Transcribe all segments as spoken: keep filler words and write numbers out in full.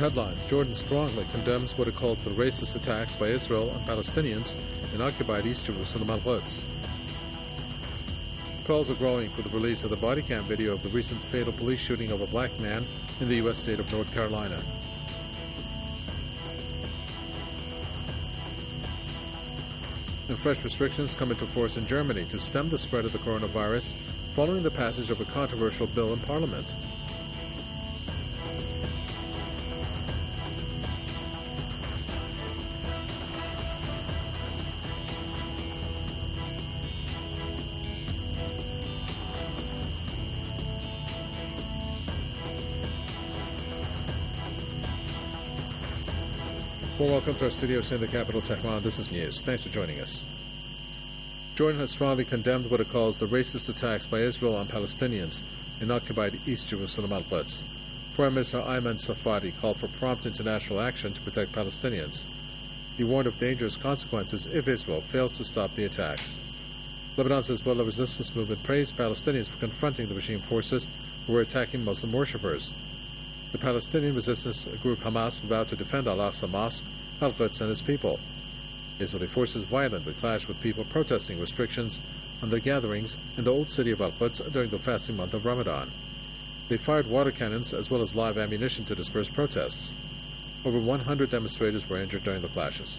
headlines, Jordan strongly condemns what it calls the racist attacks by Israel on Palestinians in occupied East Jerusalem Al-Quds. Calls are growing for the release of the body cam video of the recent fatal police shooting of a black man in the U S state of North Carolina. And fresh restrictions come into force in Germany to stem the spread of the coronavirus following the passage of a controversial bill in Parliament. Well, welcome to our studios in the capital, Tehran. This is News. Thanks for joining us. Jordan has strongly condemned what it calls the racist attacks by Israel on Palestinians in occupied East Jerusalem Al-Quds. Foreign Minister Ayman Safadi called for prompt international action to protect Palestinians. He warned of dangerous consequences if Israel fails to stop the attacks. Lebanon's Hezbollah resistance movement praised Palestinians for confronting the regime forces who were attacking Muslim worshippers. The Palestinian resistance group Hamas vowed to defend Al-Aqsa Mosque, Al-Quds, and its people. Israeli forces violently clashed with people protesting restrictions on their gatherings in the old city of Al-Quds during the fasting month of Ramadan. They fired water cannons as well as live ammunition to disperse protests. Over one hundred demonstrators were injured during the clashes.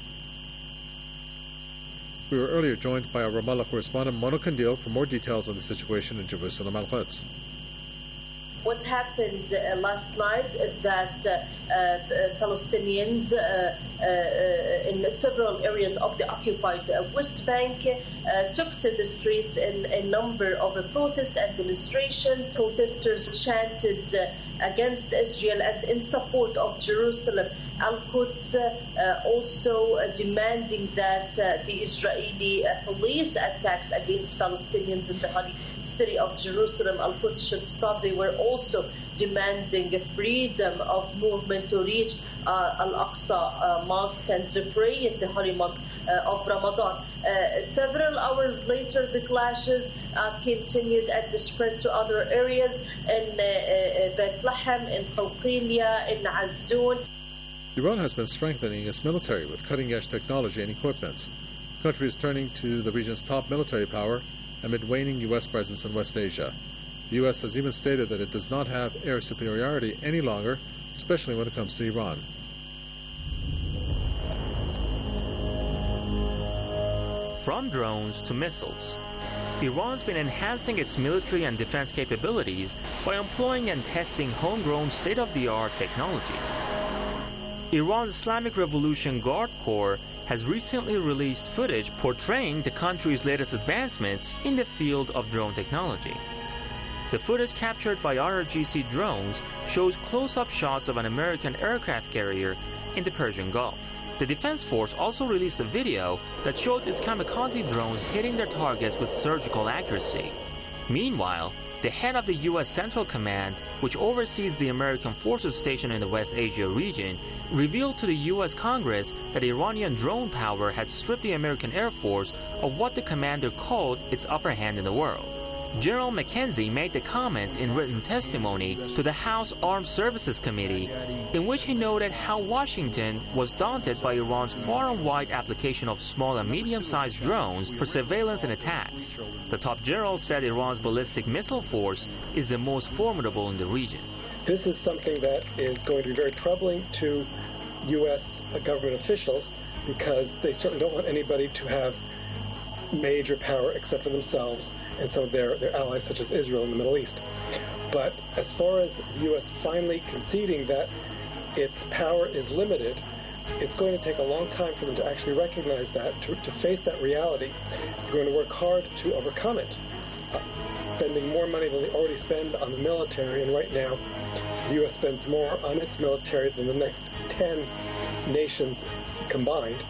We were earlier joined by our Ramallah correspondent Mona Kandil for more details on the situation in Jerusalem Al-Quds. What happened uh, last night is that uh, uh, Palestinians uh, uh, in several areas of the occupied uh, West Bank uh, took to the streets in a number of uh, protests and demonstrations. Protesters chanted uh, against Israel and in support of Jerusalem. Al-Quds uh, uh, also uh, demanding that uh, the Israeli uh, police attacks against Palestinians in the holy city of Jerusalem Al-Quds should stop. They were also demanding freedom of movement to reach uh, Al-Aqsa uh, Mosque and to pray in the holy month uh, of Ramadan. Uh, several hours later, the clashes uh, continued and spread to other areas in uh, uh, Bethlehem, in Qalqilia, in Azzoun. Iran has been strengthening its military with cutting-edge technology and equipment. The country is turning to the region's top military power amid waning U S presence in West Asia. The U S has even stated that it does not have air superiority any longer, especially when it comes to Iran. From drones to missiles, Iran's been enhancing its military and defense capabilities by employing and testing homegrown state-of-the-art technologies. Iran's Islamic Revolution Guard Corps has recently released footage portraying the country's latest advancements in the field of drone technology. The footage captured by I R G C drones shows close-up shots of an American aircraft carrier in the Persian Gulf. The Defense Force also released a video that showed its kamikaze drones hitting their targets with surgical accuracy. Meanwhile, the head of the U S Central Command, which oversees the American forces stationed in the West Asia region, revealed to the U S Congress that Iranian drone power had stripped the American Air Force of what the commander called its upper hand in the world. General McKenzie made the comments in written testimony to the House Armed Services Committee, in which he noted how Washington was daunted by Iran's far and wide application of small and medium-sized drones for surveillance and attacks. The top general said Iran's ballistic missile force is the most formidable in the region. This is something that is going to be very troubling to U S government officials because they certainly don't want anybody to have major power except for themselves and some of their, their allies, such as Israel in the Middle East. But as far as the U S finally conceding that its power is limited, it's going to take a long time for them to actually recognize that, to, to face that reality. They're going to work hard to overcome it, uh, spending more money than they already spend on the military. And right now, the U S spends more on its military than the next ten nations combined.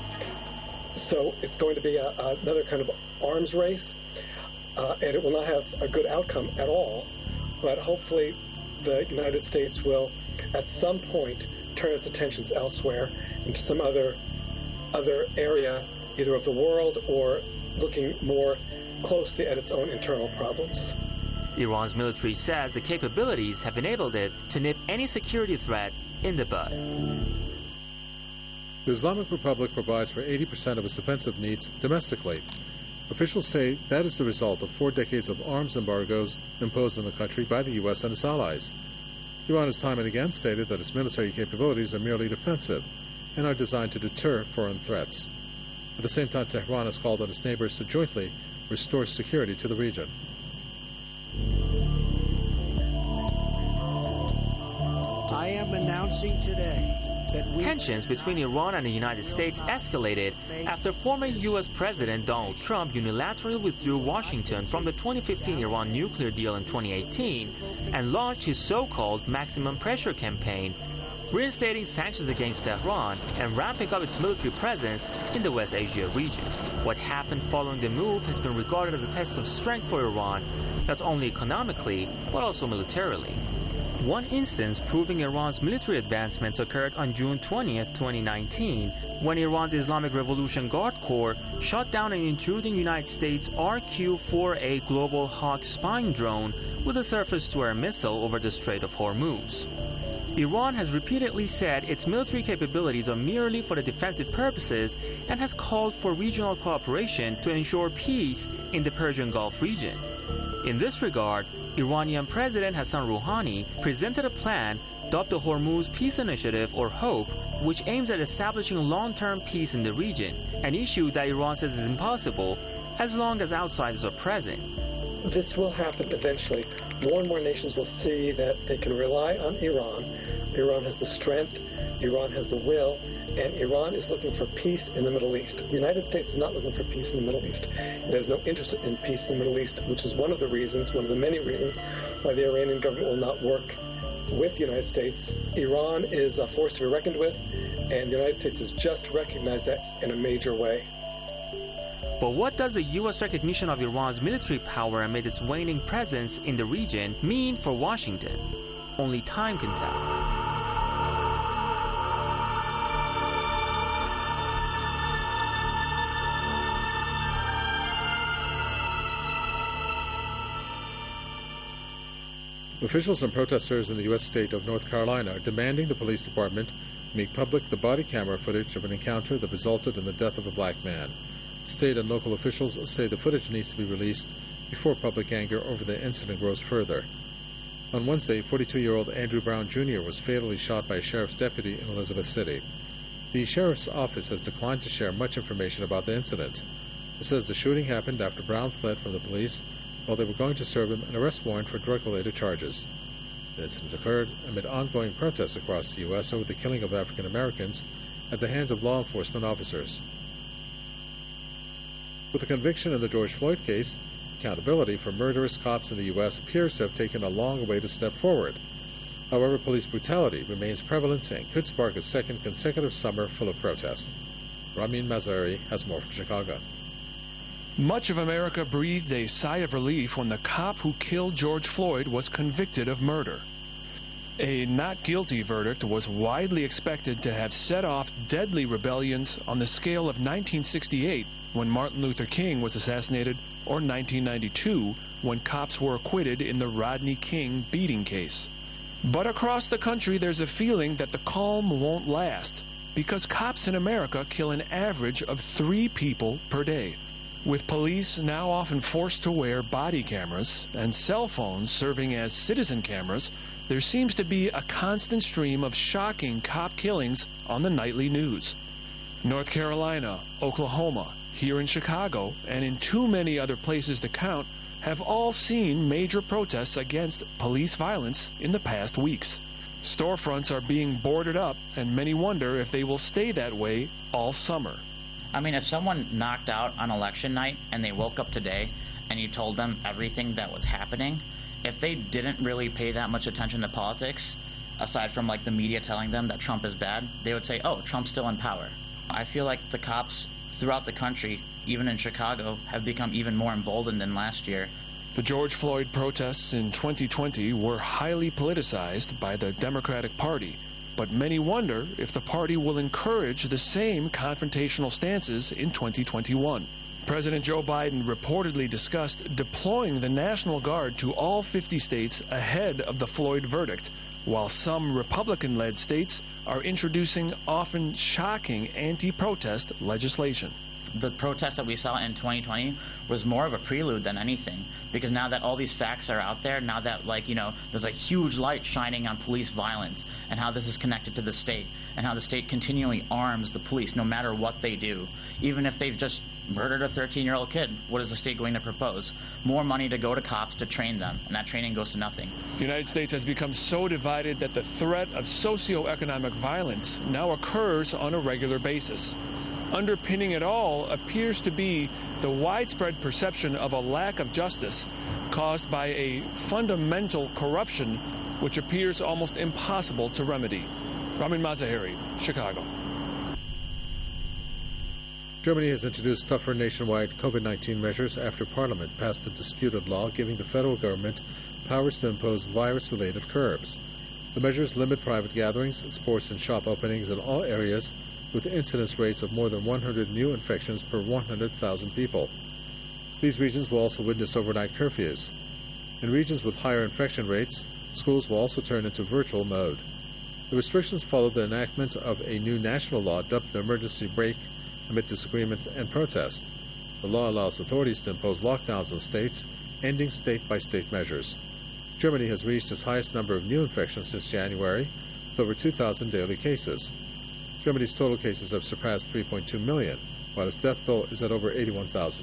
So it's going to be a, another kind of arms race, uh, and it will not have a good outcome at all. But hopefully the United States will, at some point, turn its attentions elsewhere into some other other area, either of the world or looking more closely at its own internal problems. Iran's military says the capabilities have enabled it to nip any security threat in the bud. The Islamic Republic provides for eighty percent of its defensive needs domestically. Officials say that is the result of four decades of arms embargoes imposed on the country by the U S and its allies. Iran has time and again stated that its military capabilities are merely defensive and are designed to deter foreign threats. At the same time, Tehran has called on its neighbors to jointly restore security to the region. I am announcing today that we Tensions between Iran and the United States escalated after former U S President Donald Trump unilaterally withdrew Washington from the twenty fifteen Iran nuclear deal in twenty eighteen and launched his so-called maximum pressure campaign, reinstating sanctions against Tehran and ramping up its military presence in the West Asia region. What happened following the move has been regarded as a test of strength for Iran, not only economically, but also militarily. One instance proving Iran's military advancements occurred on June twentieth, twenty nineteen, when Iran's Islamic Revolution Guard Corps shot down an intruding United States R Q four A Global Hawk spying drone with a surface-to-air missile over the Strait of Hormuz. Iran has repeatedly said its military capabilities are merely for the defensive purposes and has called for regional cooperation to ensure peace in the Persian Gulf region. In this regard, Iranian President Hassan Rouhani presented a plan dubbed the Hormuz Peace Initiative, or HOPE, which aims at establishing long-term peace in the region, an issue that Iran says is impossible as long as outsiders are present. This will happen eventually. More and more nations will see that they can rely on Iran. Iran has the strength, Iran has the will, and Iran is looking for peace in the Middle East. The United States is not looking for peace in the Middle East. It has no interest in peace in the Middle East, which is one of the reasons, one of the many reasons, why the Iranian government will not work with the United States. Iran is a force to be reckoned with, and the United States has just recognized that in a major way. But what does the U S recognition of Iran's military power amid its waning presence in the region mean for Washington? Only time can tell. Officials and protesters in the U S state of North Carolina are demanding the police department make public the body camera footage of an encounter that resulted in the death of a black man. State and local officials say the footage needs to be released before public anger over the incident grows further. On Wednesday, forty-two-year-old Andrew Brown Junior was fatally shot by a sheriff's deputy in Elizabeth City. The sheriff's office has declined to share much information about the incident. It says the shooting happened after Brown fled from the police while they were going to serve him an arrest warrant for drug-related charges. The incident occurred amid ongoing protests across the U S over the killing of African Americans at the hands of law enforcement officers. With the conviction in the George Floyd case, accountability for murderous cops in the U S appears to have taken a long-awaited step forward. However, police brutality remains prevalent and could spark a second consecutive summer full of protest. Ramin Mazari has more from Chicago. Much of America breathed a sigh of relief when the cop who killed George Floyd was convicted of murder. A not guilty verdict was widely expected to have set off deadly rebellions on the scale of nineteen sixty-eight, when Martin Luther King was assassinated, or nineteen ninety-two, when cops were acquitted in the Rodney King beating case. But across the country, there's a feeling that the calm won't last, because cops in America kill an average of three people per day. With police now often forced to wear body cameras and cell phones serving as citizen cameras, there seems to be a constant stream of shocking cop killings on the nightly news. North Carolina, Oklahoma, here in Chicago, and in too many other places to count, have all seen major protests against police violence in the past weeks. Storefronts are being boarded up, and many wonder if they will stay that way all summer. I mean, if someone knocked out on election night and they woke up today and you told them everything that was happening, if they didn't really pay that much attention to politics, aside from like the media telling them that Trump is bad, they would say, oh, Trump's still in power. I feel like the cops throughout the country, even in Chicago, have become even more emboldened than last year. The George Floyd protests in twenty twenty were highly politicized by the Democratic Party, but many wonder if the party will encourage the same confrontational stances in twenty twenty-one. President Joe Biden reportedly discussed deploying the National Guard to all fifty states ahead of the Floyd verdict, while some Republican-led states are introducing often shocking anti-protest legislation. The protest that we saw in twenty twenty was more of a prelude than anything, because now that all these facts are out there, now that, like, you know, there's a huge light shining on police violence and how this is connected to the state and how the state continually arms the police no matter what they do. Even if they've just murdered a thirteen-year-old kid, what is the state going to propose? More money to go to cops to train them, and that training goes to nothing. The United States has become so divided that the threat of socioeconomic violence now occurs on a regular basis. Underpinning it all appears to be the widespread perception of a lack of justice caused by a fundamental corruption which appears almost impossible to remedy. Ramin Mazaheri, Chicago. Germany has introduced tougher nationwide COVID nineteen measures after Parliament passed a disputed law giving the federal government powers to impose virus-related curbs. The measures limit private gatherings, sports and shop openings in all areas with incidence rates of more than one hundred new infections per one hundred thousand people. These regions will also witness overnight curfews. In regions with higher infection rates, schools will also turn into virtual mode. The restrictions follow the enactment of a new national law dubbed the emergency brake amid disagreement and protest. The law allows authorities to impose lockdowns on states, ending state-by-state measures. Germany has reached its highest number of new infections since January, with over two thousand daily cases. Germany's total cases have surpassed three point two million, while its death toll is at over eighty-one thousand.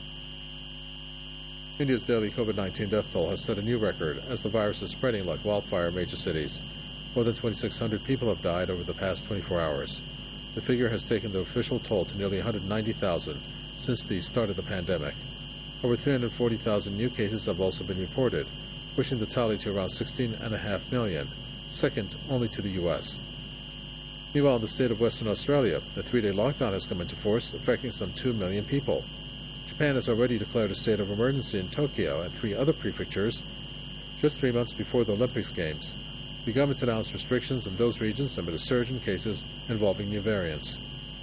India's daily COVID nineteen death toll has set a new record as the virus is spreading like wildfire in major cities. More than twenty-six hundred people have died over the past twenty-four hours. The figure has taken the official toll to nearly one hundred ninety thousand since the start of the pandemic. Over three hundred forty thousand new cases have also been reported, pushing the tally to around sixteen point five million, second only to the U S. Meanwhile, in the state of Western Australia, a three-day lockdown has come into force, affecting some two million people. Japan has already declared a state of emergency in Tokyo and three other prefectures just three months before the Olympics Games. The government announced restrictions in those regions amid a surge in cases involving new variants.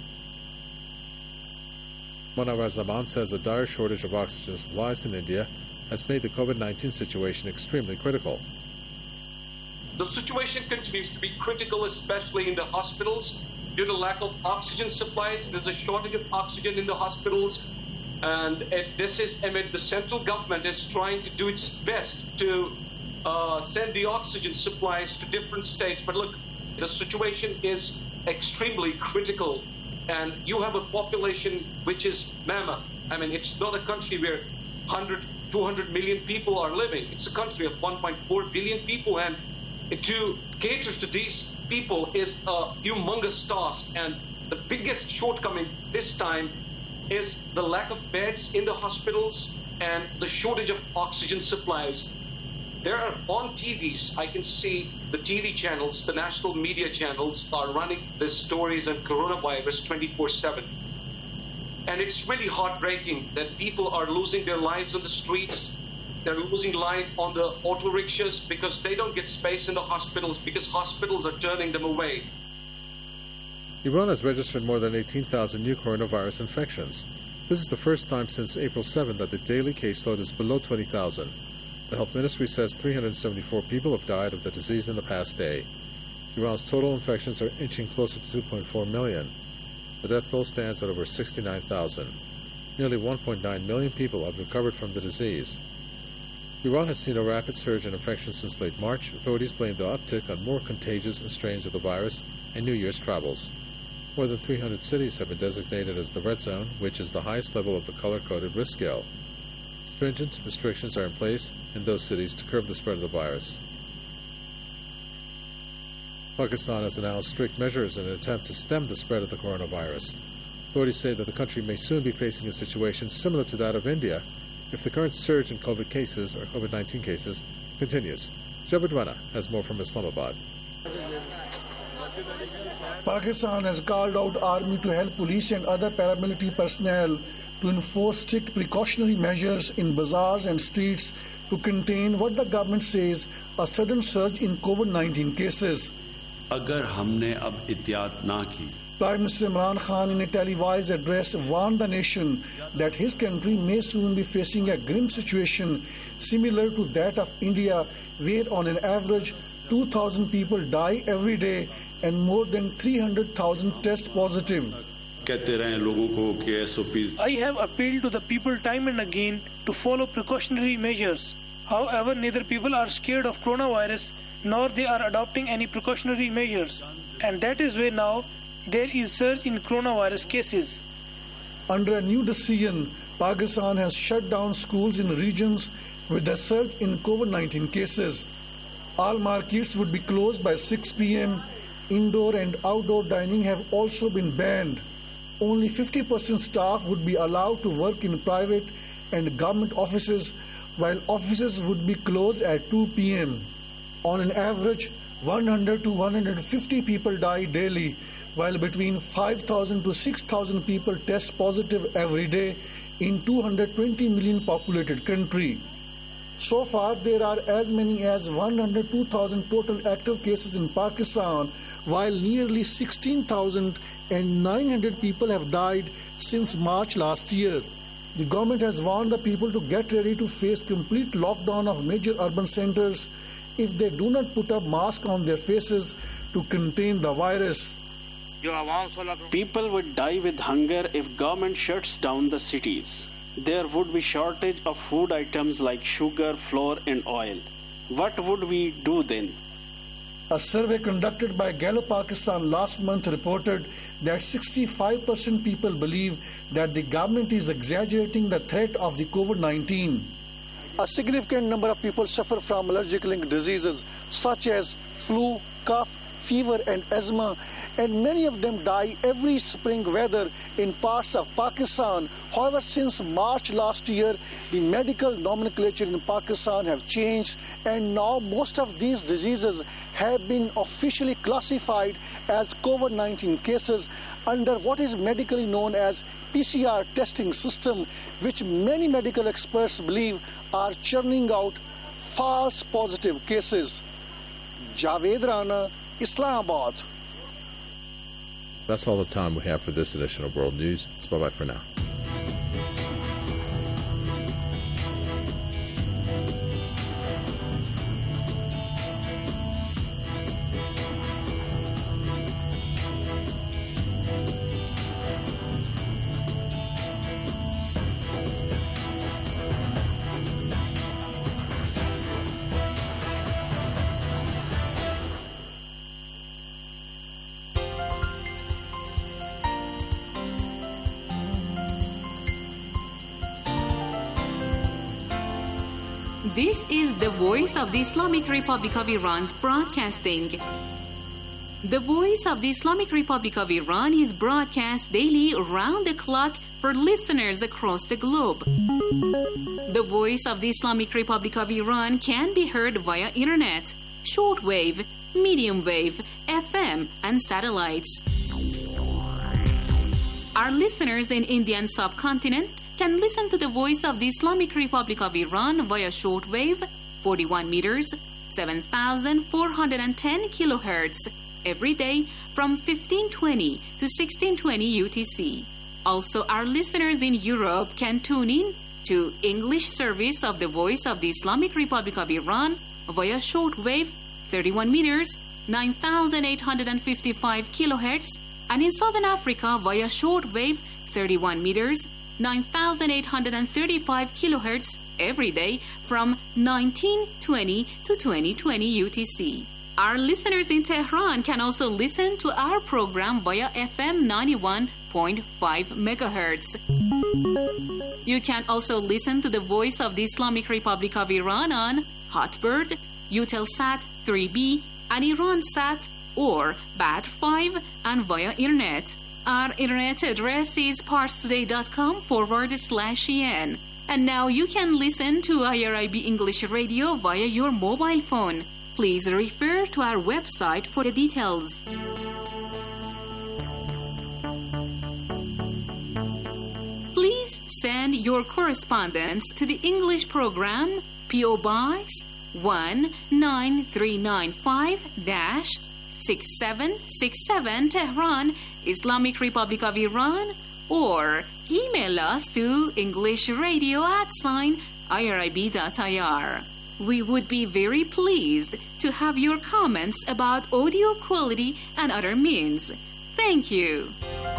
Monawar Zaman says a dire shortage of oxygen supplies in India has made the COVID nineteen situation extremely critical. The situation continues to be critical, especially in the hospitals. Due to lack of oxygen supplies, there's a shortage of oxygen in the hospitals. And it, this is amid the central government is trying to do its best to uh, send the oxygen supplies to different states. But look, the situation is extremely critical. And you have a population which is mammoth. I mean, it's not a country where one hundred, two hundred million people are living. It's a country of one point four billion people. And to cater to these people is a humongous task. And the biggest shortcoming this time is the lack of beds in the hospitals and the shortage of oxygen supplies. There are on T Vs, I can see the T V channels, the national media channels are running the stories on coronavirus twenty-four seven. And it's really heartbreaking that people are losing their lives on the streets. They're losing life on the auto rickshaws because they don't get space in the hospitals because hospitals are turning them away. Iran has registered more than eighteen thousand new coronavirus infections. This is the first time since April seventh that the daily caseload is below twenty thousand. The health ministry says three hundred seventy-four people have died of the disease in the past day. Iran's total infections are inching closer to two point four million. The death toll stands at over sixty-nine thousand. Nearly one point nine million people have recovered from the disease. Iran has seen a rapid surge in infections since late March. Authorities blame the uptick on more contagious strains of the virus and New Year's travels. More than three hundred cities have been designated as the red zone, which is the highest level of the color-coded risk scale. Stringent restrictions are in place in those cities to curb the spread of the virus. Pakistan has announced strict measures in an attempt to stem the spread of the coronavirus. Authorities say that the country may soon be facing a situation similar to that of India if the current surge in COVID cases or COVID nineteen cases continues. Jabir Rana has more from Islamabad. Pakistan has called out army to help police and other paramilitary personnel to enforce strict precautionary measures in bazaars and streets to contain what the government says a sudden surge in COVID nineteen cases. अगर हमने अब एहतियात ना की Prime Minister Imran Khan, in a televised address, warned the nation that his country may soon be facing a grim situation similar to that of India, where on an average two thousand people die every day and more than three hundred thousand test positive. I have appealed to the people time and again to follow precautionary measures. However, neither people are scared of coronavirus nor they are adopting any precautionary measures. And that is why now there is surge in coronavirus cases. Under a new decision, Pakistan has shut down schools in regions with a surge in COVID nineteen cases. All markets would be closed by six p.m. Indoor and outdoor dining have also been banned. Only fifty percent staff would be allowed to work in private and government offices, while offices would be closed at two p.m. On an average, one hundred to one hundred fifty people die daily, while between five thousand to six thousand people test positive every day in two hundred twenty million populated country. So far, there are as many as one hundred two thousand total active cases in Pakistan, while nearly sixteen thousand nine hundred people have died since March last year. The government has warned the people to get ready to face complete lockdown of major urban centers if they do not put a mask on their faces to contain the virus. People would die with hunger if government shuts down the cities. There would be shortage of food items like sugar, flour and oil. What would we do then? A survey conducted by Gallup Pakistan last month reported that sixty-five percent people believe that the government is exaggerating the threat of the COVID nineteen. A significant number of people suffer from allergic-linked diseases such as flu, cough, fever and asthma, and many of them die every spring weather in parts of Pakistan. However, since March last year, the medical nomenclature in Pakistan have changed, and now most of these diseases have been officially classified as COVID nineteen cases under what is medically known as P C R testing system, which many medical experts believe are churning out false positive cases. Javed Rana, Islamabad. That's all the time we have for this edition of World News. So bye-bye for now. This is the Voice of the Islamic Republic of Iran's broadcasting. The Voice of the Islamic Republic of Iran is broadcast daily around the clock for listeners across the globe. The Voice of the Islamic Republic of Iran can be heard via internet, shortwave, medium wave, F M, and satellites. Our listeners in Indian subcontinent can listen to the Voice of the Islamic Republic of Iran via shortwave, forty-one meters, seven thousand four hundred ten kilohertz, every day from fifteen twenty to sixteen twenty U T C. Also, our listeners in Europe can tune in to English service of the Voice of the Islamic Republic of Iran via shortwave, thirty-one meters, nine thousand eight hundred fifty-five kilohertz, and in Southern Africa via shortwave, thirty-one meters, nine thousand eight hundred thirty-five kilohertz every day from nineteen twenty to twenty twenty U T C. Our listeners in Tehran can also listen to our program via F M ninety-one point five megahertz. You can also listen to the Voice of the Islamic Republic of Iran on Hotbird, Eutelsat three B, and Iransat or Bat five and via internet. Our internet address is parstoday.com forward slash en. And now you can listen to I R I B English Radio via your mobile phone. Please refer to our website for the details. Please send your correspondence to the English program, P O Box one nine three nine five, six seven six seven, Tehran, Islamic Republic of Iran, or email us to englishradio at sign irib.ir. We would be very pleased to have your comments about audio quality and other means. Thank you.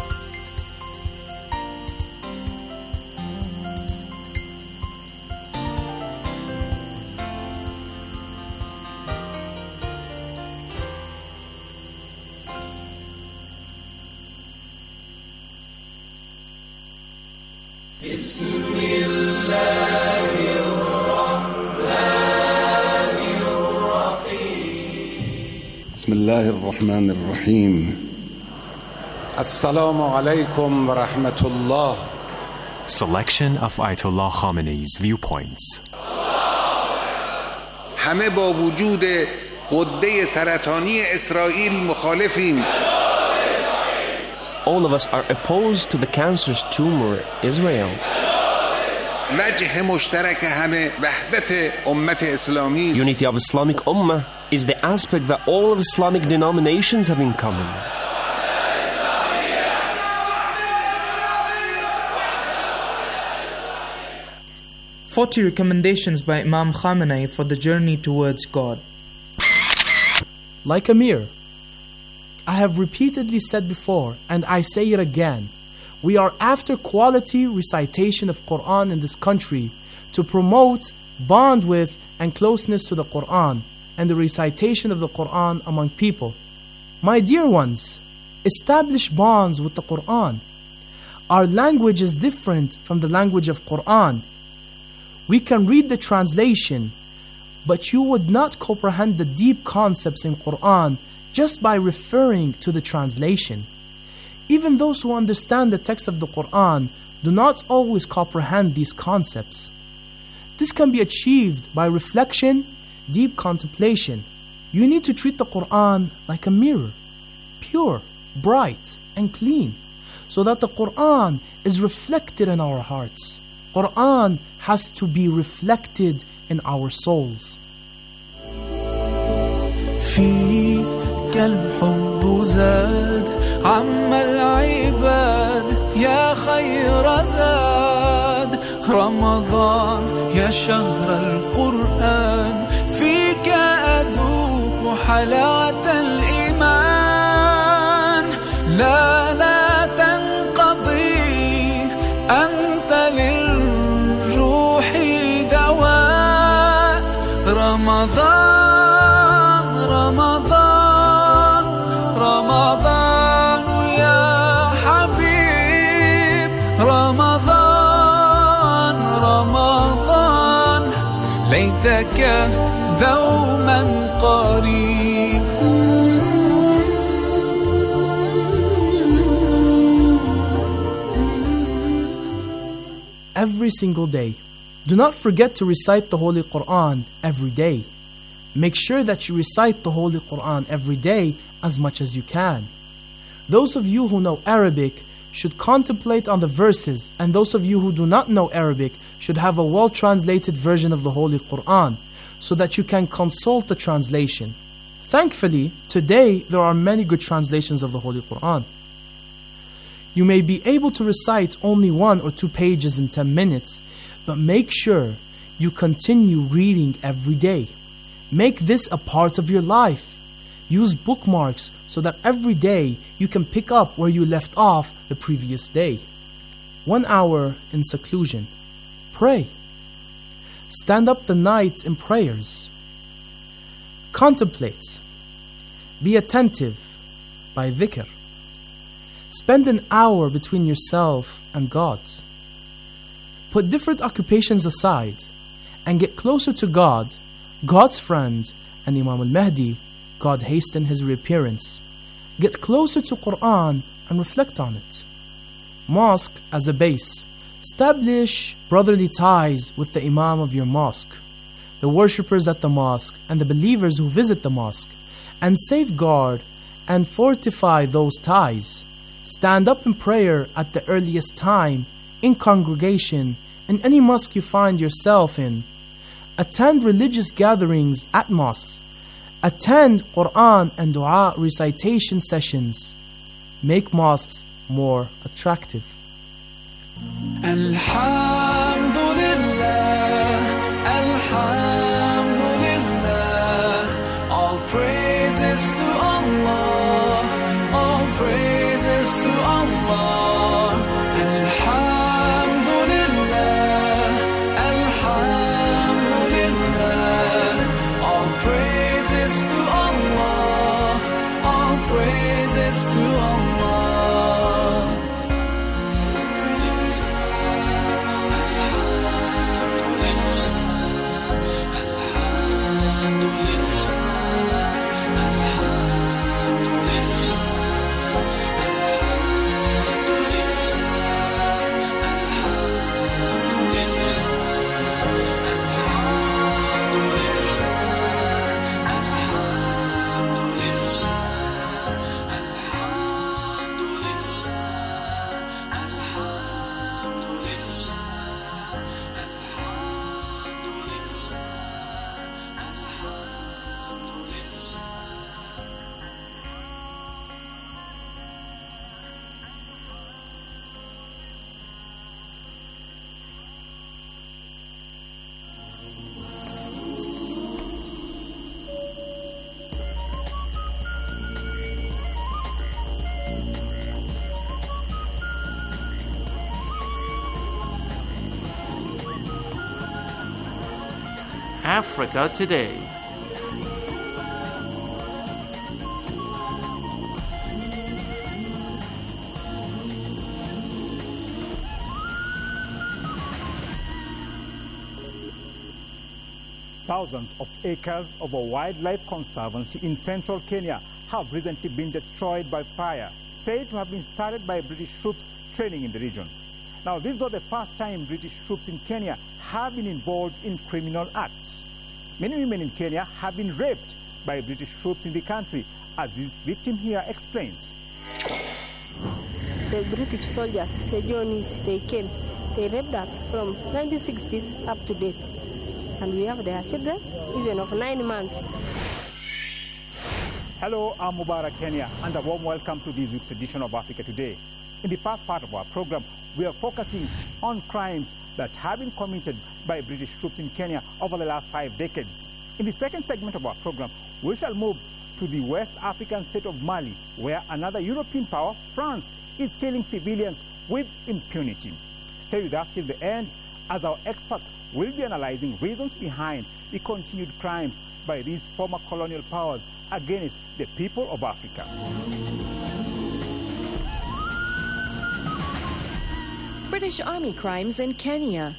بسم الله الرحمن الرحيم السلام عليكم ورحمة الله. Selection of Ayatollah Khamenei's viewpoints. همه با وجود غده سرطانی اسرائیل مخالفیم. All of us are opposed to the cancerous tumor Israel. وجه مشترک همه وحدت امت اسلامی. Unity of Islamic Ummah is the aspect that all of Islamic denominations have in common. Forty recommendations by Imam Khamenei for the journey towards God. Like a mirror, I have repeatedly said before, and I say it again, we are after quality recitation of Quran in this country to promote, bond with, and closeness to the Quran and the recitation of the Quran among people. My dear ones, establish bonds with the Quran. Our language is different from the language of Quran. We can read the translation, but you would not comprehend the deep concepts in Quran just by referring to the translation. Even those who understand the text of the Quran do not always comprehend these concepts. This can be achieved by reflection, deep contemplation. You need to treat the Quran like a mirror, pure, bright, and clean, so that the Quran is reflected in our hearts. Quran has to be reflected in our souls. فيك الحب زاد عم العباد يا خير زاد رمضان يا شهر القرآن فيك أذوق حلاوة الإيمان لا لا تنقضي أنت للروح دواء رمضان رمضان رمضان يا حبيب رمضان رمضان ليتك دوما قريب. Every single day. Do not forget to recite the Holy Quran every day. Make sure that you recite the Holy Quran every day as much as you can. Those of you who know Arabic should contemplate on the verses, and those of you who do not know Arabic should have a well-translated version of the Holy Quran so that you can consult the translation. Thankfully, today there are many good translations of the Holy Quran. You may be able to recite only one or two pages in ten minutes, but make sure you continue reading every day. Make this a part of your life. Use bookmarks so that every day you can pick up where you left off the previous day. One hour in seclusion. Pray. Stand up the night in prayers. Contemplate. Be attentive by dhikr. Spend an hour between yourself and God. Put different occupations aside and get closer to God, God's friend, and Imam al-Mahdi, God hasten his reappearance. Get closer to Quran and reflect on it. Mosque as a base. Establish brotherly ties with the Imam of your mosque, the worshippers at the mosque, and the believers who visit the mosque, and safeguard and fortify those ties. Stand up in prayer at the earliest time, in congregation, in any mosque you find yourself in. Attend religious gatherings at mosques. Attend Quran and Dua recitation sessions. make mosques more attractive. Alhamdulillah, Alhamdulillah, all praises to Allah, all praises to Allah. Alhamdulillah, Alhamdulillah, all praises to Allah, all praises to Allah. Africa Today. Thousands of acres of a wildlife conservancy in central Kenya have recently been destroyed by fire, said to have been started by British troops training in the region. Now, this is not the first time British troops in Kenya have been involved in criminal acts. Many women in Kenya have been raped by British troops in the country, as this victim here explains. The British soldiers, the Johnnies, they came. They raped us from nineteen sixties up to date. And we have their children, even of nine months. Hello, I'm Mubarak Kenya, and a warm welcome to this week's edition of Africa Today. In the first part of our program, we are focusing on crimes that have been committed by British troops in Kenya over the last five decades. In the second segment of our program, we shall move to the West African state of Mali, where another European power, France, is killing civilians with impunity. Stay with us till the end, as our experts will be analyzing reasons behind the continued crimes by these former colonial powers against the people of Africa. British Army crimes in Kenya.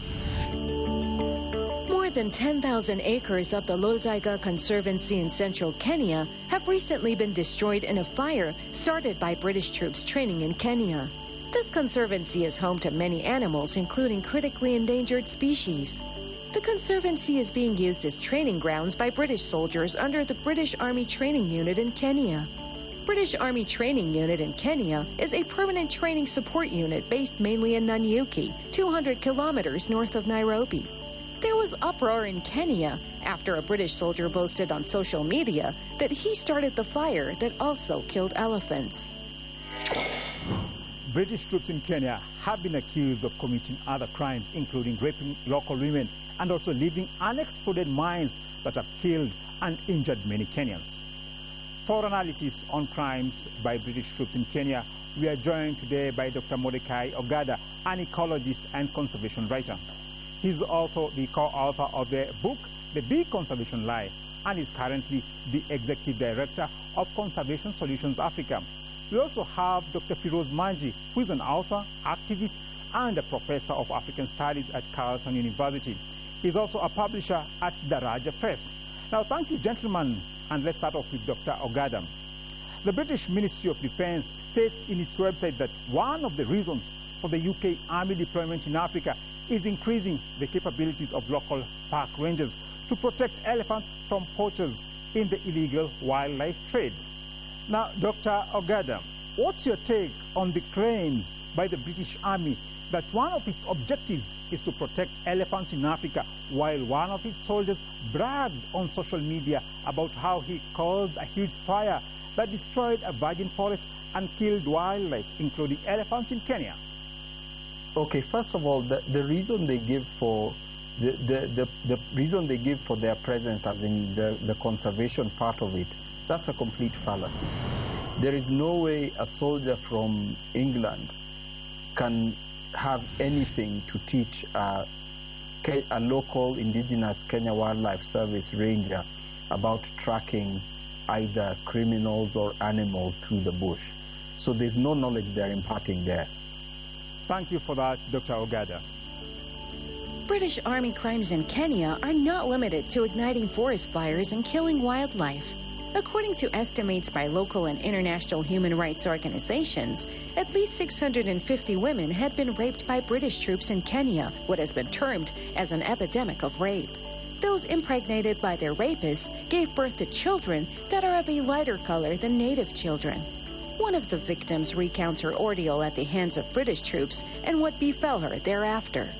More than ten thousand acres of the Loldaiga Conservancy in central Kenya have recently been destroyed in a fire started by British troops training in Kenya. This conservancy is home to many animals, including critically endangered species. The conservancy is being used as training grounds by British soldiers under the British Army Training Unit in Kenya. British Army Training Unit in Kenya is a permanent training support unit based mainly in Nanyuki, two hundred kilometers north of Nairobi. There was uproar in Kenya after a British soldier boasted on social media that he started the fire that also killed elephants. British troops in Kenya have been accused of committing other crimes, including raping local women and also leaving unexploded mines that have killed and injured many Kenyans. For analysis on crimes by British troops in Kenya, we are joined today by Doctor Mordecai Ogada, an ecologist and conservation writer. He's also the co-author of the book, The Big Conservation Lie, and is currently the executive director of Conservation Solutions Africa. We also have Doctor Firoz Manji, who is an author, activist, and a professor of African Studies at Carleton University. He's also a publisher at Daraja Press. Now, thank you, gentlemen, and let's start off with Doctor Ogada. The British Ministry of Defence states in its website that one of the reasons for the U K Army deployment in Africa is increasing the capabilities of local park rangers to protect elephants from poachers in the illegal wildlife trade. Now, Doctor Ogada, what's your take on the claims by the British Army that one of its objectives is to protect elephants in Africa, while one of its soldiers bragged on social media about how he caused a huge fire that destroyed a virgin forest and killed wildlife, including elephants in Kenya? Okay, first of all, the, the reason they give for the, the, the, the reason they give for their presence, as in the, the conservation part of it, that's a complete fallacy. There is no way a soldier from England can have anything to teach a, a local indigenous Kenya Wildlife Service ranger about tracking either criminals or animals through the bush. So there's no knowledge they're imparting there. Thank you for that, Doctor Ogada. British Army crimes in Kenya are not limited to igniting forest fires and killing wildlife. According to estimates by local and international human rights organizations, at least six hundred fifty women had been raped by British troops in Kenya, what has been termed as an epidemic of rape. Those impregnated by their rapists gave birth to children that are of a lighter color than native children. One of the victims recounts her ordeal at the hands of British troops and what befell her thereafter.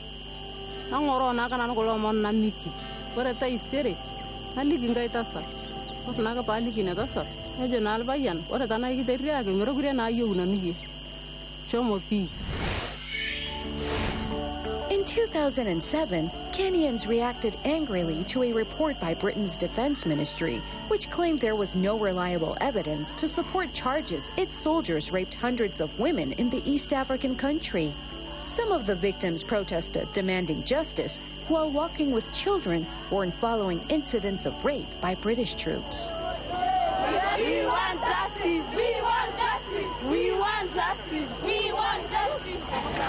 In two thousand seven, Kenyans reacted angrily to a report by Britain's Defense Ministry, which claimed there was no reliable evidence to support charges its soldiers raped hundreds of women in the East African country. Some of the victims protested demanding justice while walking with children born following incidents of rape by British troops. We want justice! We want justice! We want justice! We want justice!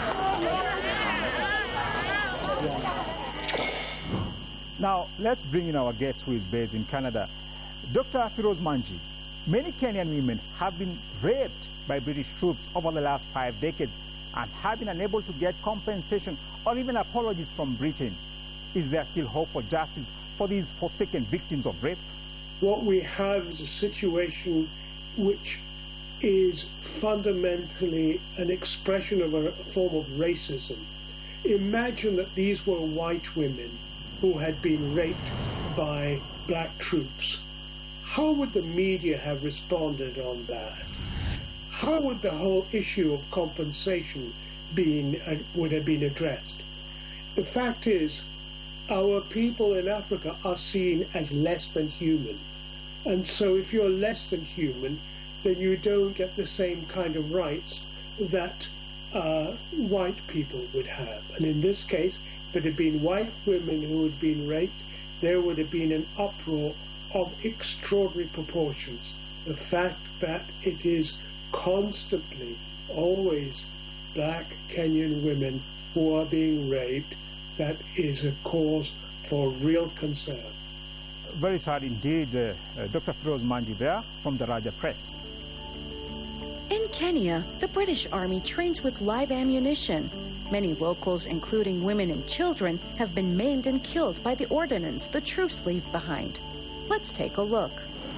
Now, let's bring in our guest who is based in Canada. Doctor Firoz Manji, many Kenyan women have been raped by British troops over the last five decades and have been unable to get compensation or even apologies from Britain. Is there still hope for justice for these forsaken victims of rape? What we have is a situation which is fundamentally an expression of a form of racism. Imagine that these were white women who had been raped by black troops. How would the media have responded on that? How would the whole issue of compensation been, uh, would have been addressed? The fact is, our people in Africa are seen as less than human. And so if you're less than human, then you don't get the same kind of rights that uh, white people would have. And in this case, if it had been white women who had been raped, there would have been an uproar of extraordinary proportions. The fact that it is constantly, always black Kenyan women who are being raped, that is a cause for real concern. Very sad indeed, uh, uh, Doctor Firoz Manji there from the Raja Press. In Kenya, the British Army trains with live ammunition. Many locals, including women and children, have been maimed and killed by the ordnance the troops leave behind. Let's take a look.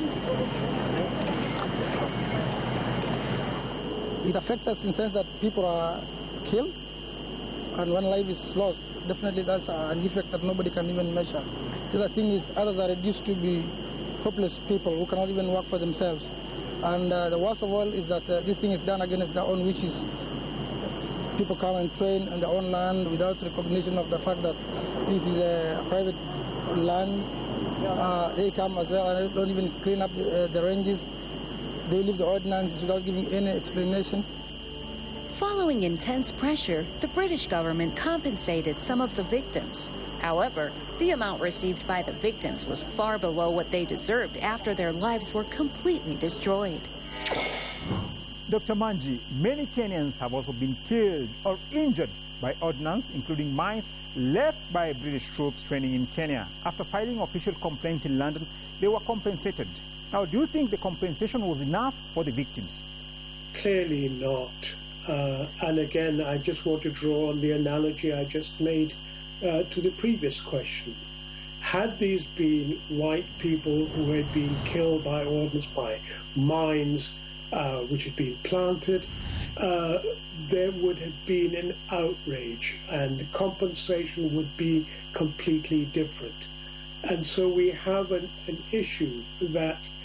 It affects us in the sense that people are killed, and when life is lost, definitely that's an effect that nobody can even measure. The other thing is others are reduced to be hopeless people who cannot even work for themselves. And uh, the worst of all is that uh, this thing is done against their own wishes. People come and train on their own land without recognition of the fact that this is a private land. Uh, they come as well and don't even clean up the, uh, the ranges. They leave the ordinances without giving any explanation. Following intense pressure, the British government compensated some of the victims. However, the amount received by the victims was far below what they deserved after their lives were completely destroyed. Doctor Manji, many Kenyans have also been killed or injured by ordnance, including mines left by British troops training in Kenya. After filing official complaints in London, they were compensated. Now, do you think the compensation was enough for the victims? Clearly not. Uh, and again, I just want to draw on the analogy I just made uh, to the previous question. Had these been white people who had been killed by ordnance, by mines uh, which had been planted, uh, there would have been an outrage and the compensation would be completely different. And so we have an, an issue that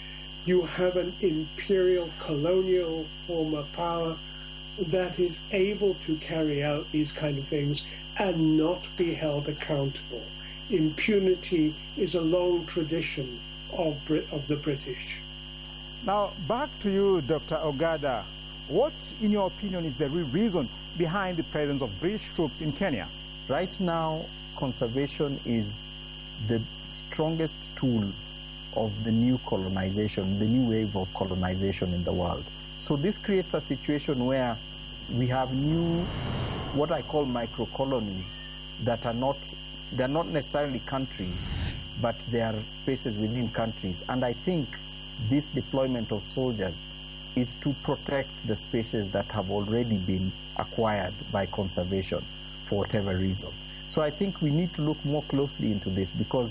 you have an imperial colonial form of power that is able to carry out these kind of things and not be held accountable. Impunity is a long tradition of, Brit- of the British. Now, back to you, Doctor Ogada. What, in your opinion, is the real reason behind the presence of British troops in Kenya? Right now, conservation is the strongest tool of the new colonization, the new wave of colonization in the world. So this creates a situation where we have new, what I call micro-colonies that are not, they're not necessarily countries, but they are spaces within countries. And I think this deployment of soldiers is to protect the spaces that have already been acquired by conservation for whatever reason. So I think we need to look more closely into this, because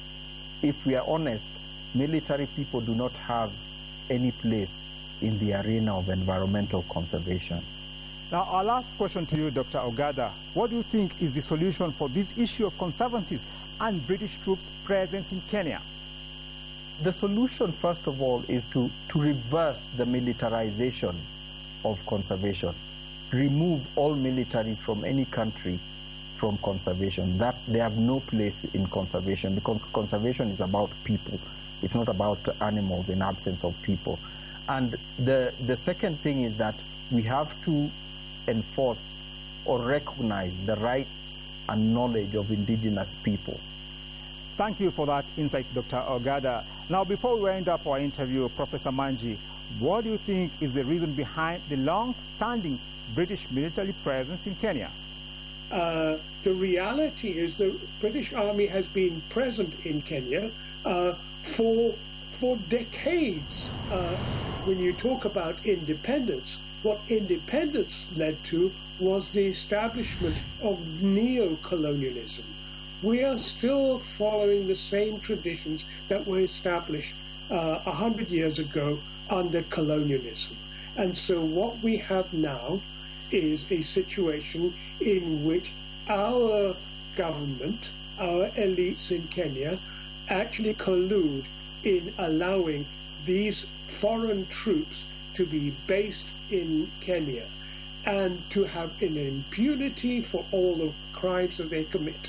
if we are honest, military people do not have any place in the arena of environmental conservation. Now, our last question to you, Doctor Ogada. What do you think is the solution for this issue of conservancies and British troops' presence in Kenya? The solution, first of all, is to, to reverse the militarization of conservation. Remove all militaries from any country from conservation. That they have no place in conservation, because conservation is about people. It's not about animals in absence of people. And the, the second thing is that we have to enforce or recognize the rights and knowledge of indigenous people. Thank you for that insight, Doctor Ogada. Now, before we end up our interview, Professor Manji, what do you think is the reason behind the long-standing British military presence in Kenya? Uh, the reality is the British Army has been present in Kenya uh, for, for decades. Uh, when you talk about independence, what independence led to was the establishment of neo-colonialism. We are still following the same traditions that were established uh, a hundred years ago under colonialism. And so what we have now is a situation in which our government, our elites in Kenya, actually collude in allowing these foreign troops to be based in Kenya and to have an impunity for all the crimes that they commit.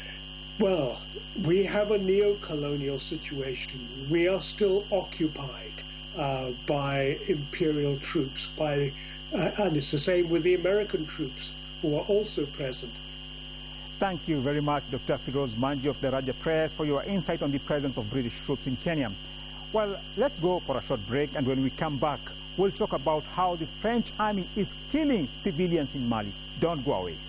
Well, we have a neo-colonial situation. We are still occupied uh, by imperial troops, by, uh, and it's the same with the American troops who are also present. Thank you very much, Doctor Firoz Manji of the Raja Press, for your insight on the presence of British troops in Kenya. Well, let's go for a short break, and when we come back, we'll talk about how the French army is killing civilians in Mali. Don't go away.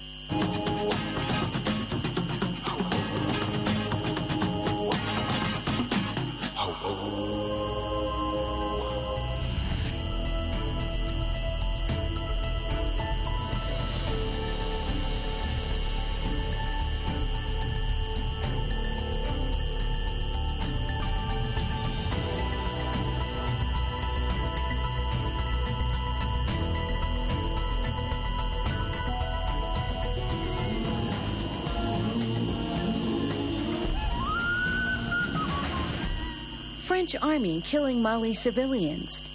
French army killing Mali civilians.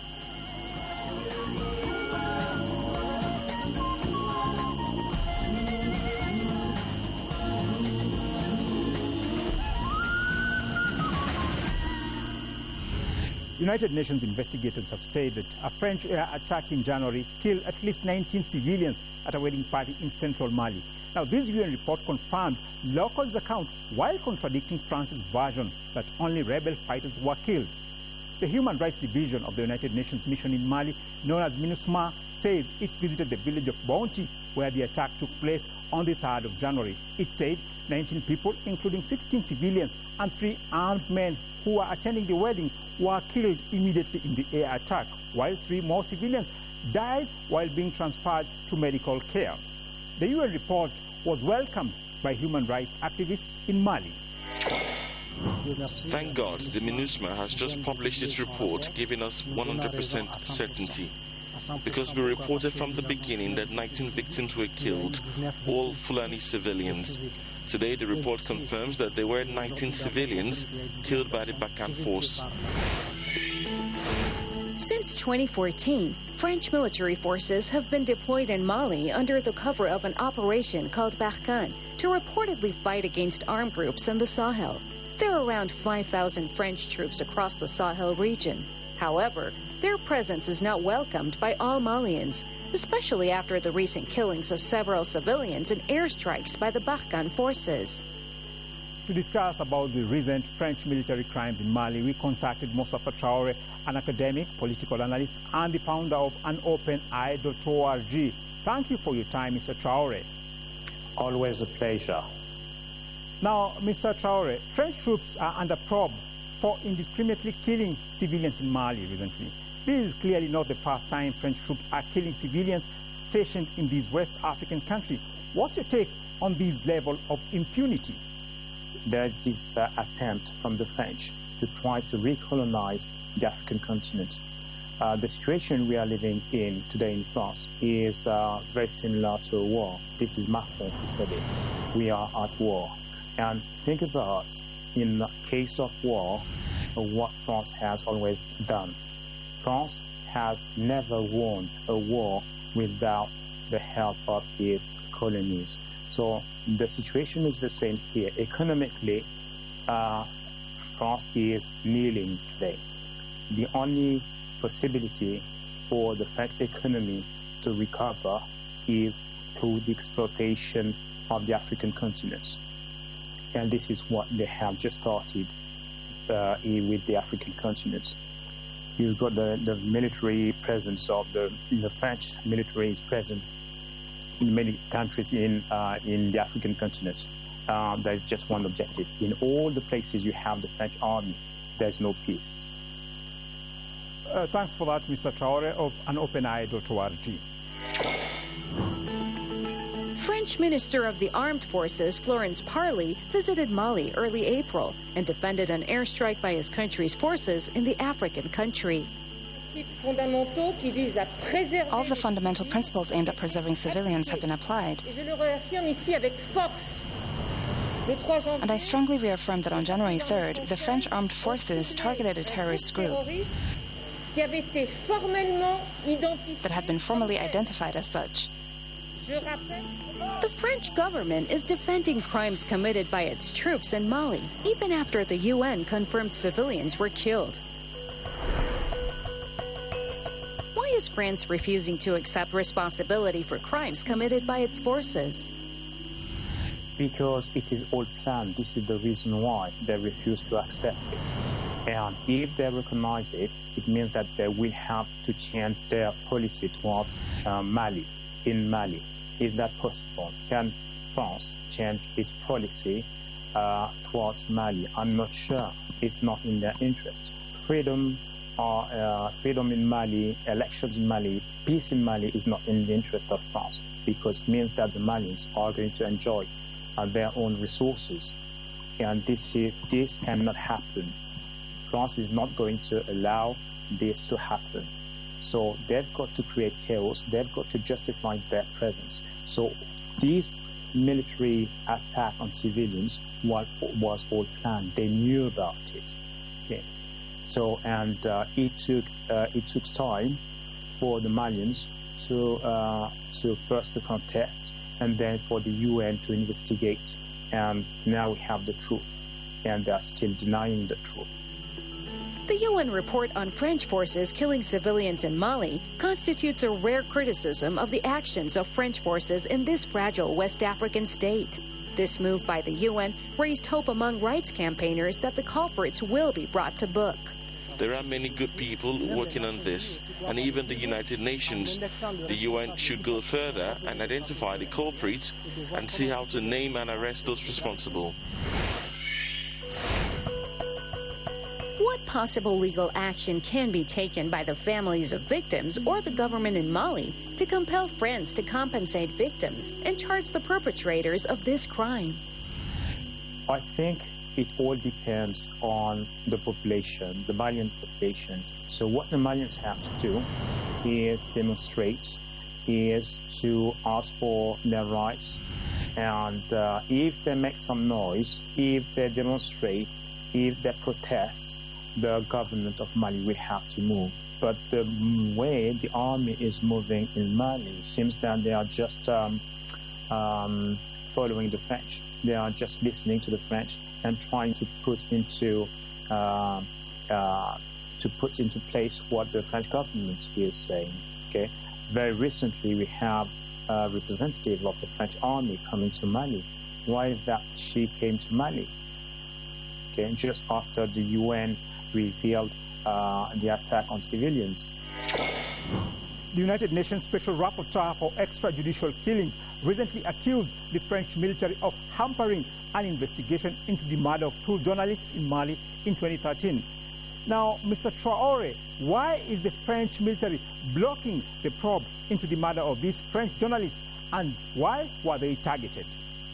United Nations investigators have said that a French air attack in January killed at least nineteen civilians at a wedding party in central Mali. Now, this U N report confirmed locals' account while contradicting France's version that only rebel fighters were killed. The Human Rights Division of the United Nations mission in Mali, known as MINUSMA, says it visited the village of Bounty, where the attack took place on the third of January. It said nineteen people, including sixteen civilians and three armed men who were attending the wedding, were killed immediately in the air attack, while three more civilians died while being transferred to medical care. The U N report was welcomed by human rights activists in Mali. Thank God the MINUSMA has just published its report, giving us one hundred percent certainty. Because we reported from the beginning that nineteen victims were killed, all Fulani civilians. Today the report confirms that there were nineteen civilians killed by the Bakan force. Since twenty fourteen, French military forces have been deployed in Mali under the cover of an operation called Barkhane to reportedly fight against armed groups in the Sahel. There are around five thousand French troops across the Sahel region. However, their presence is not welcomed by all Malians, especially after the recent killings of several civilians in airstrikes by the Barkhane forces. To discuss about the recent French military crimes in Mali, we contacted Moustapha Traoré, an academic, political analyst, and the founder of an open eye dot org. Thank you for your time, Mister Traoré. Always a pleasure. Now, Mister Traoré, French troops are under probe for indiscriminately killing civilians in Mali recently. This is clearly not the first time French troops are killing civilians stationed in these West African countries. What's your take on this level of impunity? There's this uh, attempt from the French to try to recolonize the African continent. Uh, the situation we are living in today in France is uh, very similar to a war. This is Macron who said it. We are at war. And think about, in the case of war, uh, what France has always done. France has never won a war without the help of its colonies. So the situation is the same here. Economically, uh, France is kneeling today. The only possibility for the French economy to recover is through the exploitation of the African continent. And this is what they have just started uh, with the African continent. You've got the, the military presence of the, the French military is present in many countries in uh, in the African continent. Uh, there's just one objective. In all the places you have the French army, there's no peace. Uh, thanks for that, Mister Traoré of an open eye dot org. French Minister of the Armed Forces Florence Parly visited Mali early April and defended an airstrike by his country's forces in the African country. All the fundamental principles aimed at preserving civilians have been applied. And I strongly reaffirm that on January third, the French armed forces targeted a terrorist group that had been formally identified as such. The French government is defending crimes committed by its troops in Mali, even after the U N confirmed civilians were killed. Why is France refusing to accept responsibility for crimes committed by its forces? Because it is all planned. This is the reason why they refuse to accept it. And if they recognize it, it means that they will have to change their policy towards uh, Mali, in Mali. Is that possible? Can France change its policy uh, towards Mali? I'm not sure. It's not in their interest. Freedom, or, uh, freedom in Mali, elections in Mali, peace in Mali is not in the interest of France, because it means that the Malians are going to enjoy uh, their own resources. And this is this cannot happen. France is not going to allow this to happen. So they've got to create chaos. They've got to justify their presence. So this military attack on civilians was, was all planned. They knew about it. Okay. So and uh, it took uh, it took time for the Malians to uh, to first to contest, and then for the U N to investigate. And now we have the truth, and they are still denying the truth. The U N report on French forces killing civilians in Mali constitutes a rare criticism of the actions of French forces in this fragile West African state. This move by the U N raised hope among rights campaigners that the culprits will be brought to book. There are many good people working on this, and even the United Nations. The U N should go further and identify the culprits and see how to name and arrest those responsible. What possible legal action can be taken by the families of victims or the government in Mali to compel France to compensate victims and charge the perpetrators of this crime? I think it all depends on the population, the Malian population. So what the Malians have to do is demonstrate, is to ask for their rights. And uh, if they make some noise, if they demonstrate, if they protest, the government of Mali will have to move. But the way the army is moving in Mali seems that they are just um, um, following the French. They are just listening to the French and trying to put into uh, uh, to put into place what the French government is saying. Okay. Very recently, we have a representative of the French army coming to Mali. Why is that she came to Mali? Okay, just after the U N revealed uh, the attack on civilians. The United Nations Special Rapporteur for Extrajudicial Killings recently accused the French military of hampering an investigation into the murder of two journalists in Mali in twenty thirteen. Now, Mister Traore, why is the French military blocking the probe into the murder of these French journalists, and why were they targeted?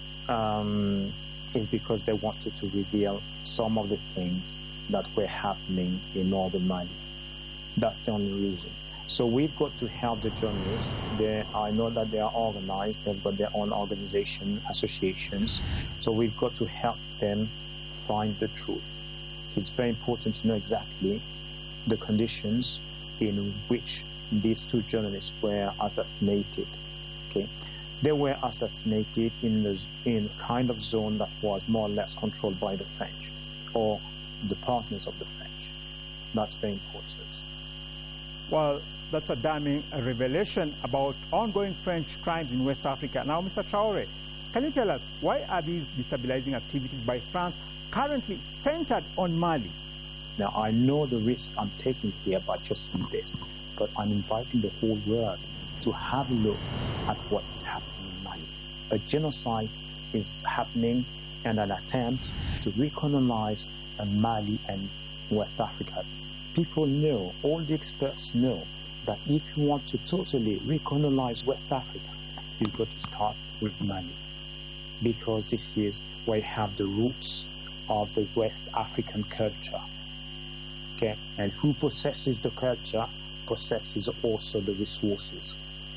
Um, it's because they wanted to reveal some of the things that were happening in northern Mali. That's the only reason. So we've got to help the journalists. They, I know that they are organized. They've got their own organization, associations. So we've got to help them find the truth. It's very important to know exactly the conditions in which these two journalists were assassinated. Okay, they were assassinated in the in a kind of zone that was more or less controlled by the French or the partners of the French. That's very important. Well, that's a damning revelation about ongoing French crimes in West Africa. Now, Mister Traore, can you tell us why are these destabilizing activities by France currently centered on Mali? Now, I know the risk I'm taking here by just saying this, but I'm inviting the whole world to have a look at what is happening in Mali. A genocide is happening and an attempt to recolonize Mali and West Africa. People know, all the experts know, that if you want to totally recolonize West Africa, you've got to start with Mali, because this is where you have the roots of the West African culture. Okay, and who possesses the culture possesses also the resources.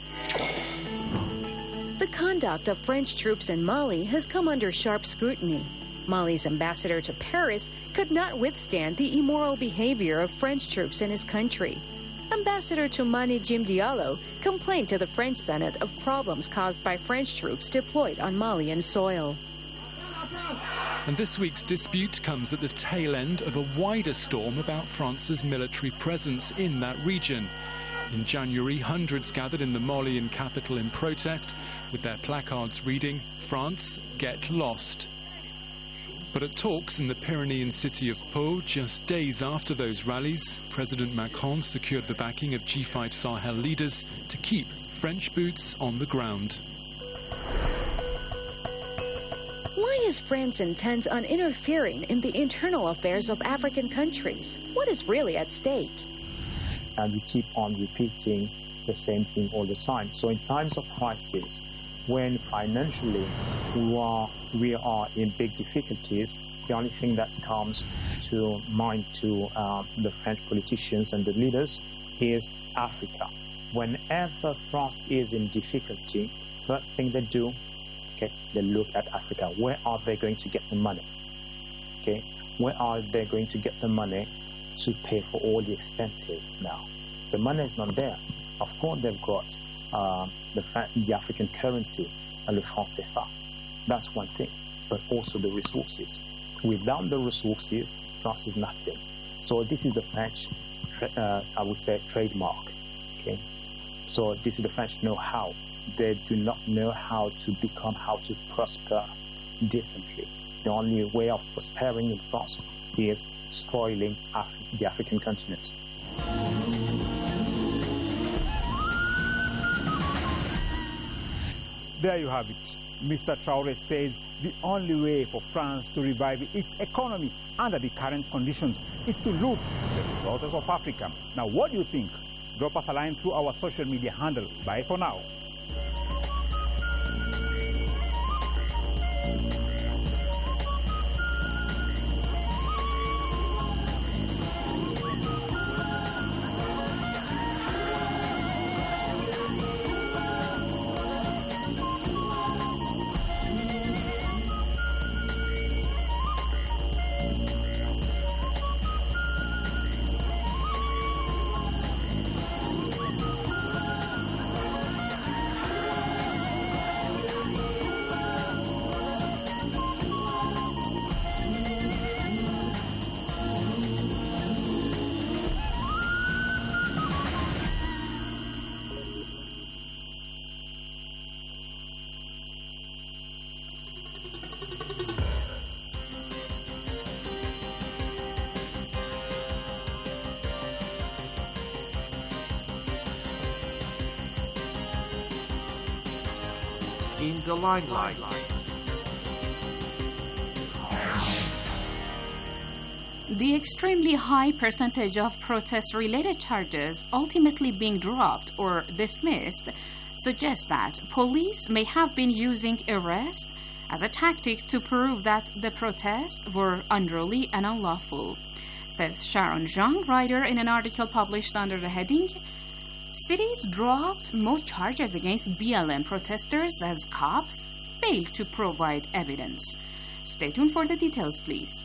The conduct of French troops in Mali has come under sharp scrutiny. Mali's ambassador to Paris could not withstand the immoral behavior of French troops in his country. Ambassador to Mali Jim Diallo complained to the French Senate of problems caused by French troops deployed on Malian soil. And this week's dispute comes at the tail end of a wider storm about France's military presence in that region. In January, hundreds gathered in the Malian capital in protest, with their placards reading, "France, get lost." But at talks in the Pyrenean city of Pau, just days after those rallies, President Macron secured the backing of G five Sahel leaders to keep French boots on the ground. Why is France intent on interfering in the internal affairs of African countries? What is really at stake? And we keep on repeating the same thing all the time. So in times of crisis, when financially we are, we are in big difficulties, the only thing that comes to mind to uh, the French politicians and the leaders is Africa. Whenever France is in difficulty, first thing they do, okay, they look at Africa. Where are they going to get the money? Okay, where are they going to get the money to pay for all the expenses now? The money is not there. Of course, they've got uh, the, the African currency and the franc C F A. That's one thing, but also the resources. Without the resources, France is nothing. So this is the French, uh, I would say, trademark. Okay, so this is the French know-how. They do not know how to become, how to prosper differently. The only way of prospering in France is spoiling Af- the African continent. There you have it. Mister Traore says the only way for France to revive its economy under the current conditions is to loot the resources of Africa. Now, what do you think? Drop us a line through our social media handle. Bye for now. the limelight. The extremely high percentage of protest-related charges ultimately being dropped or dismissed suggests that police may have been using arrest as a tactic to prove that the protests were unruly and unlawful, says Sharon Zhang, writer in an article published under the heading, "Cities dropped most charges against B L M protesters as cops failed to provide evidence." Stay tuned for the details, please.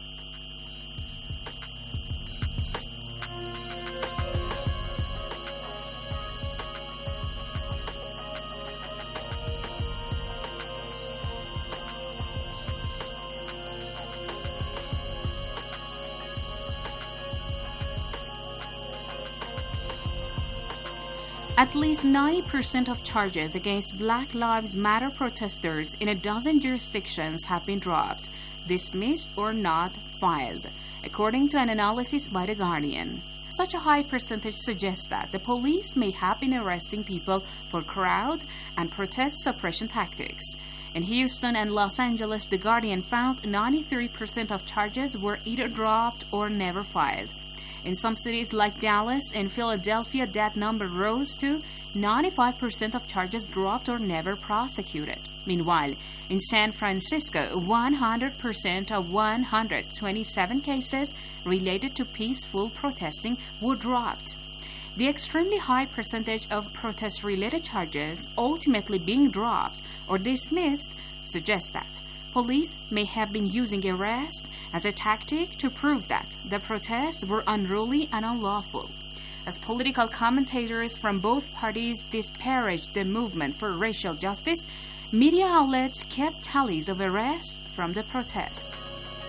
At least ninety percent of charges against Black Lives Matter protesters in a dozen jurisdictions have been dropped, dismissed, or not filed, according to an analysis by The Guardian. Such a high percentage suggests that the police may have been arresting people for crowd and protest suppression tactics. In Houston and Los Angeles, The Guardian found ninety-three percent of charges were either dropped or never filed. In some cities like Dallas and Philadelphia, that number rose to ninety-five percent of charges dropped or never prosecuted. Meanwhile, in San Francisco, one hundred percent of one hundred twenty-seven cases related to peaceful protesting were dropped. The extremely high percentage of protest-related charges ultimately being dropped or dismissed suggests that police may have been using arrest as a tactic to prove that the protests were unruly and unlawful. As political commentators from both parties disparaged the movement for racial justice, media outlets kept tallies of arrests from the protests.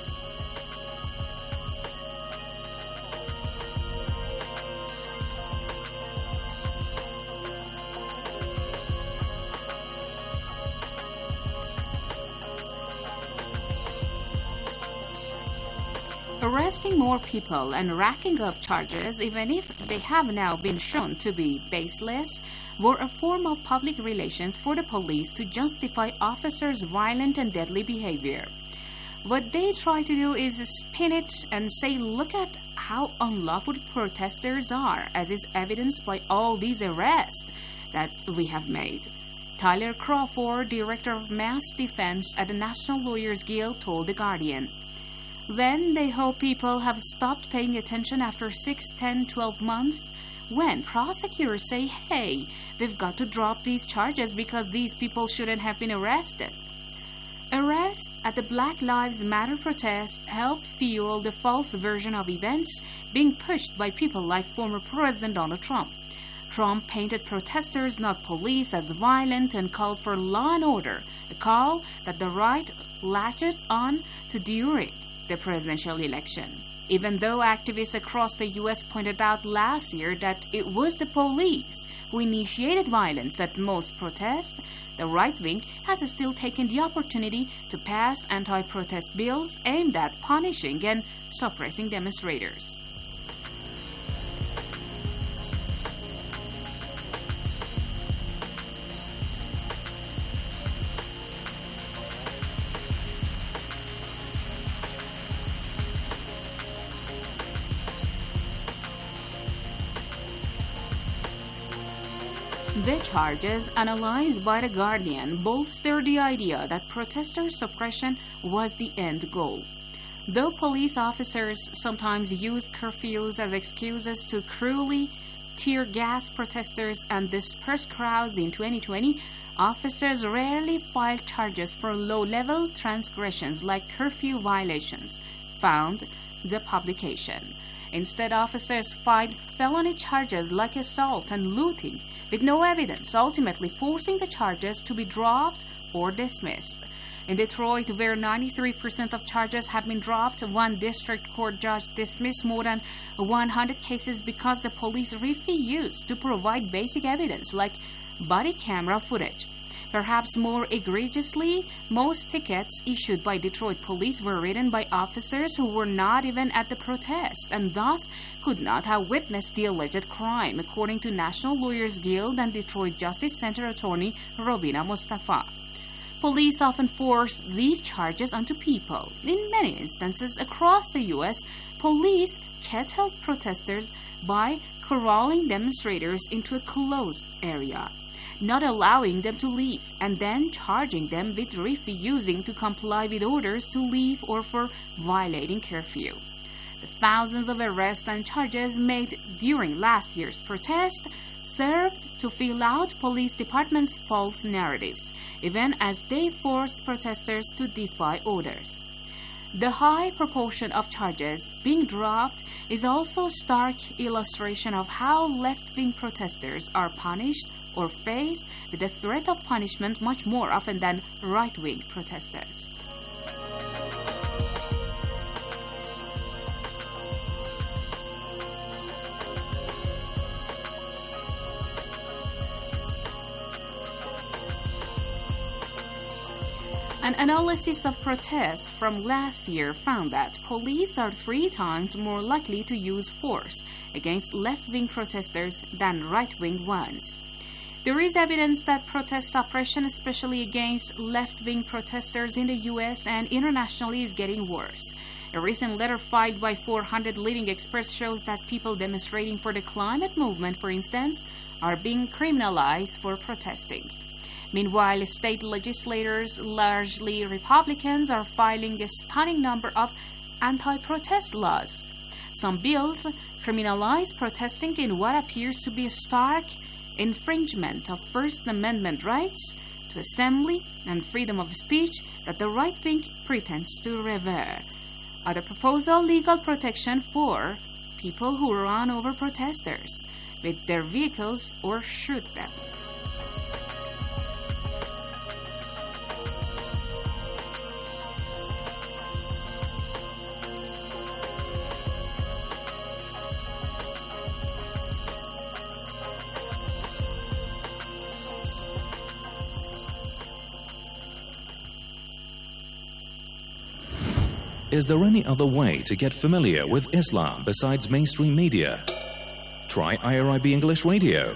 Arresting more people and racking up charges, even if they have now been shown to be baseless, were a form of public relations for the police to justify officers' violent and deadly behavior. What they try to do is spin it and say, look at how unlawful protesters are, as is evidenced by all these arrests that we have made. Tyler Crawford, Director of Mass Defense at the National Lawyers Guild, told The Guardian. Then they hope people have stopped paying attention after six, ten, twelve months when prosecutors say, hey, we've got to drop these charges because these people shouldn't have been arrested. Arrests at the Black Lives Matter protest helped fuel the false version of events being pushed by people like former President Donald Trump. Trump painted protesters, not police, as violent and called for law and order, a call that the right latched on to during the presidential election. Even though activists across the U S pointed out last year that it was the police who initiated violence at most protests, the right wing has still taken the opportunity to pass anti-protest bills aimed at punishing and suppressing demonstrators. The charges analyzed by The Guardian bolster the idea that protester suppression was the end goal. Though police officers sometimes used curfews as excuses to cruelly tear gas protesters and disperse crowds in twenty twenty, officers rarely filed charges for low-level transgressions like curfew violations, found the publication. Instead, officers filed felony charges like assault and looting, with no evidence, ultimately forcing the charges to be dropped or dismissed. In Detroit, where ninety-three percent of charges have been dropped, one district court judge dismissed more than one hundred cases because the police refused to provide basic evidence like body camera footage. Perhaps more egregiously, most tickets issued by Detroit police were written by officers who were not even at the protest and thus could not have witnessed the alleged crime, according to National Lawyers Guild and Detroit Justice Center attorney Robina Mustafa. police often force these charges onto people. In many instances across the U S, police kettle protesters by corralling demonstrators into a closed area, not allowing them to leave, and then charging them with refusing to comply with orders to leave or for violating curfew. The thousands of arrests and charges made during last year's protest served to fill out police departments' false narratives, even as they force protesters to defy orders. The high proportion of charges being dropped is also a stark illustration of how left-wing protesters are punished or faced with the threat of punishment much more often than right-wing protesters. An analysis of protests from last year found that police are three times more likely to use force against left-wing protesters than right-wing ones. There is evidence that protest suppression, especially against left-wing protesters in the U S and internationally, is getting worse. A recent letter filed by four hundred leading experts shows that people demonstrating for the climate movement, for instance, are being criminalized for protesting. Meanwhile, state legislators, largely Republicans, are filing a stunning number of anti-protest laws. Some bills criminalize protesting in what appears to be a stark infringement of First Amendment rights to assembly and freedom of speech that the right wing pretends to revere. Other proposal legal protection for people who run over protesters with their vehicles or shoot them. Is there any other way to get familiar with Islam besides mainstream media? Try I R I B English Radio.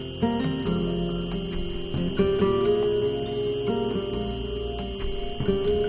Thank you.